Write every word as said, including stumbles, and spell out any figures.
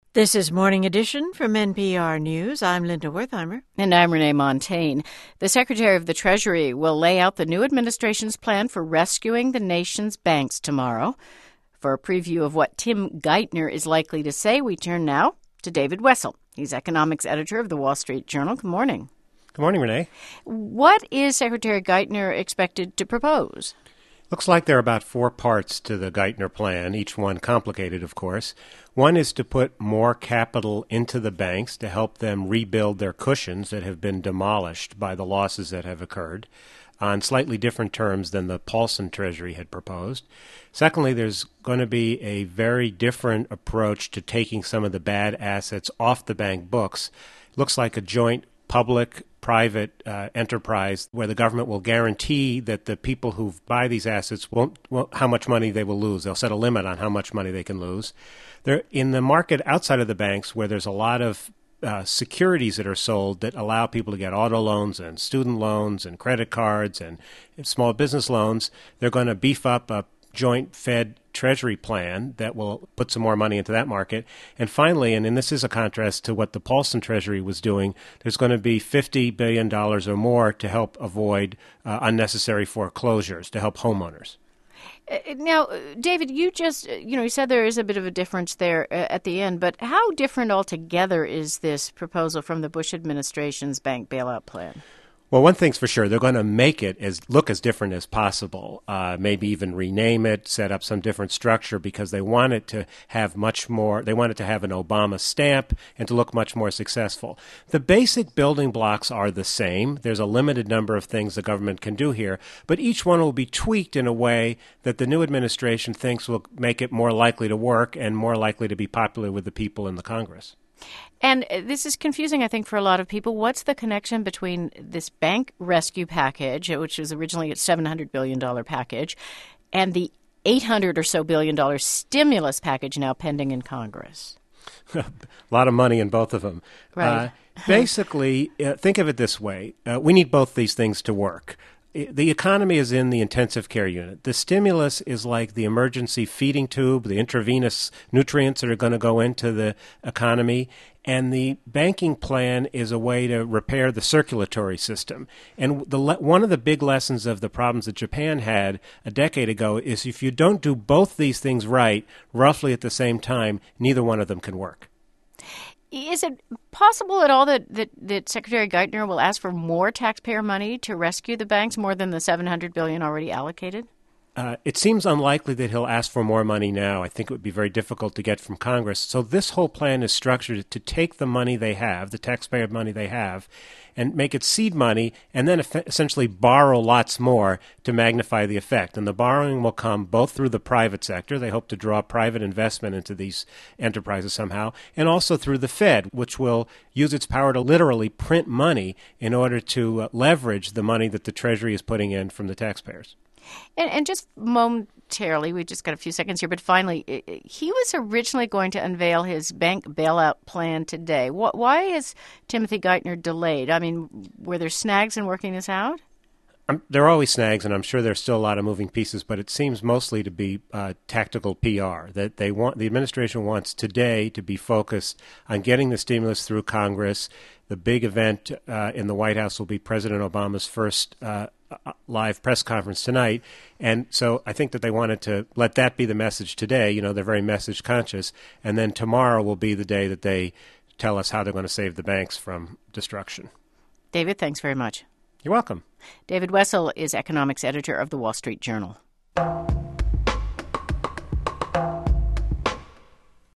This is Morning Edition from N P R News. I'm Linda Wertheimer. And I'm Renee Montaigne. The Secretary of the Treasury will lay out the new administration's plan for rescuing the nation's banks tomorrow. For a preview of what Tim Geithner is likely to say, we turn now to David Wessel. He's economics editor of the Wall Street Journal. Good morning. Good morning, Renee. What is Secretary Geithner expected to propose? Looks like there are about four parts to the Geithner plan, each one complicated, of course. One is to put more capital into the banks to help them rebuild their cushions that have been demolished by the losses that have occurred, on slightly different terms than the Paulson Treasury had proposed. Secondly, there's going to be a very different approach to taking some of the bad assets off the bank books. Looks like a joint public-private uh, enterprise where the government will guarantee that the people who buy these assets won't, won't how much money they will lose. They'll set a limit on how much money they can lose. They're in the market outside of the banks where there's a lot of uh, securities that are sold that allow people to get auto loans and student loans and credit cards and small business loans. They're going to beef up a joint Fed Treasury plan that will put some more money into that market. And finally, and, and this is a contrast to what the Paulson Treasury was doing, there's going to be fifty billion dollars or more to help avoid uh, unnecessary foreclosures, to help homeowners. Now, David, you just, you know, you said there is a bit of a difference there at the end, but how different altogether is this proposal from the Bush administration's bank bailout plan? Well, one thing's for sure, they're going to make it as look as different as possible, uh, maybe even rename it, set up some different structure because they want it to have much more, they want it to have an Obama stamp and to look much more successful. The basic building blocks are the same. There's a limited number of things the government can do here, but each one will be tweaked in a way that the new administration thinks will make it more likely to work and more likely to be popular with the people in the Congress. And this is confusing, I think, for a lot of people. What's the connection between this bank rescue package, which was originally a seven hundred billion dollars package, and the eight hundred or so billion dollars stimulus package now pending in Congress? A lot of money in both of them. Right. Uh, basically, uh, think of it this way. Uh, we need both these things to work. The economy is in the intensive care unit. The stimulus is like the emergency feeding tube, the intravenous nutrients that are going to go into the economy. And the banking plan is a way to repair the circulatory system. And the one of the big lessons of the problems that Japan had a decade ago is if you don't do both these things right, roughly at the same time, neither one of them can work. Is it possible at all that, that, that Secretary Geithner will ask for more taxpayer money to rescue the banks, more than the seven hundred billion dollars already allocated? Uh, it seems unlikely that he'll ask for more money now. I think it would be very difficult to get from Congress. So this whole plan is structured to take the money they have, the taxpayer money they have, and make it seed money, and then essentially borrow lots more to magnify the effect. And the borrowing will come both through the private sector. They hope to draw private investment into these enterprises somehow, and also through the Fed, which will use its power to literally print money in order to uh, leverage the money that the Treasury is putting in from the taxpayers. And, and just momentarily, we just got a few seconds here, but finally, he was originally going to unveil his bank bailout plan today. Why is Timothy Geithner delayed? I mean, were there snags in working this out? Um, there are always snags, and I'm sure there's still a lot of moving pieces, but it seems mostly to be uh, tactical P R, that they want the administration wants today to be focused on getting the stimulus through Congress. The big event uh, in the White House will be President Obama's first uh, live press conference tonight. And so I think that they wanted to let that be the message today. You know, they're very message conscious. And then tomorrow will be the day that they tell us how they're going to save the banks from destruction. David, thanks very much. You're welcome. David Wessel is economics editor of the Wall Street Journal.